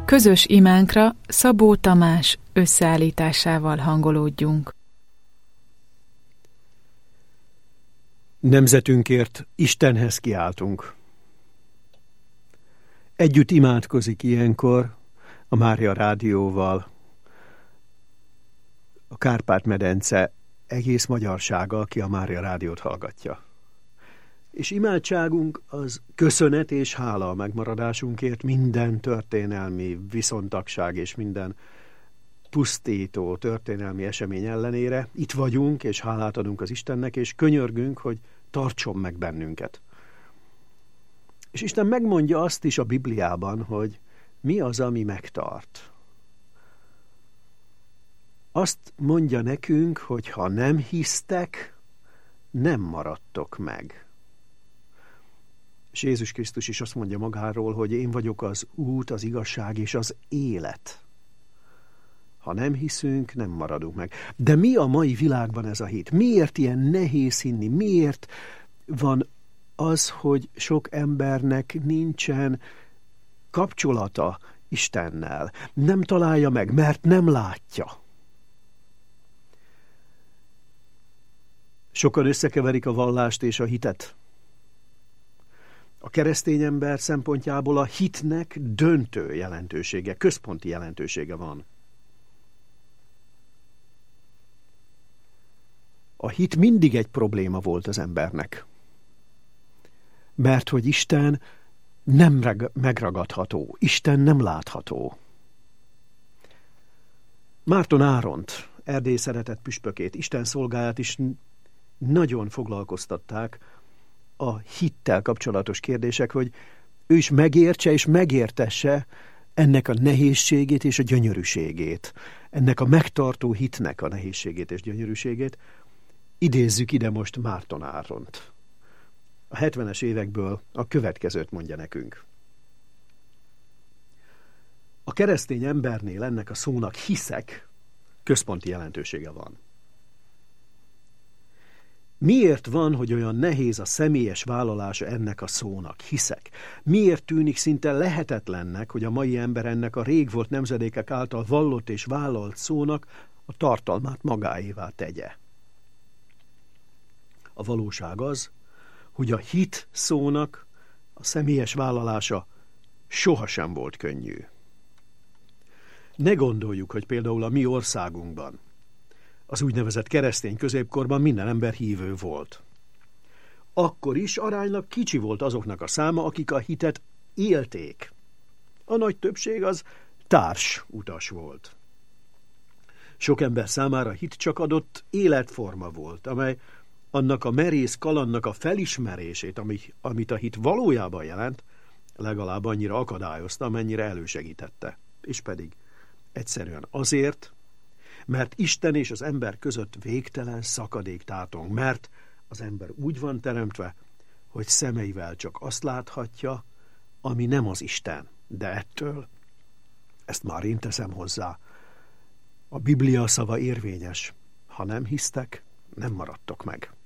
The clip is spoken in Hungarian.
Közös imánkra Szabó Tamás összeállításával hangolódjunk. Nemzetünkért Istenhez kiáltunk. Együtt imádkozik ilyenkor a Mária Rádióval a Kárpát-medence egész magyarsága, aki a Mária Rádiót hallgatja. És imádságunk az köszönet és hála a megmaradásunkért, minden történelmi viszontagság és minden pusztító történelmi esemény ellenére. Itt vagyunk, és hálát adunk az Istennek, és könyörgünk, hogy tartson meg bennünket. És Isten megmondja azt is a Bibliában, hogy mi az, ami megtart. Azt mondja nekünk, hogy ha nem hisztek, nem maradtok meg. És Jézus Krisztus is azt mondja magáról, hogy én vagyok az út, az igazság és az élet. Ha nem hiszünk, nem maradunk meg. De mi a mai világban ez a hit? Miért ilyen nehéz hinni? Miért van az, hogy sok embernek nincsen kapcsolata Istennel? Nem találja meg, mert nem látja. Sokan összekeverik a vallást és a hitet. A keresztény ember szempontjából a hitnek döntő jelentősége, központi jelentősége van. A hit mindig egy probléma volt az embernek. Mert hogy Isten nem megragadható, Isten nem látható. Márton Áront, Erdély szeretett püspökét, Isten szolgáját is nagyon foglalkoztatták a hittel kapcsolatos kérdések, hogy ő is megértse és megértesse ennek a nehézségét és a gyönyörűségét, ennek a megtartó hitnek a nehézségét és gyönyörűségét. Idézzük ide most Márton Áront. A 70-es évekből a következőt mondja nekünk. A keresztény embernél ennek a szónak hiszek központi jelentősége van. Miért van, hogy olyan nehéz a személyes vállalása ennek a szónak? Hiszek. Miért tűnik szinte lehetetlennek, hogy a mai ember ennek a rég volt nemzedékek által vallott és vállalt szónak a tartalmát magáévá tegye? A valóság az, hogy a hit szónak a személyes vállalása sohasem volt könnyű. Ne gondoljuk, hogy például a mi országunkban, az úgynevezett keresztény középkorban minden ember hívő volt. Akkor is aránylag kicsi volt azoknak a száma, akik a hitet élték. A nagy többség az társ utas volt. Sok ember számára hit csak adott életforma volt, amely annak a merész kalandnak a felismerését, amit a hit valójában jelent, legalább annyira akadályozta, amennyire elősegítette. És pedig egyszerűen azért, mert Isten és az ember között végtelen szakadék tátong, mert az ember úgy van teremtve, hogy szemeivel csak azt láthatja, ami nem az Isten. De ettől, ezt már én teszem hozzá, a Biblia szava érvényes. Ha nem hisztek, nem maradtok meg.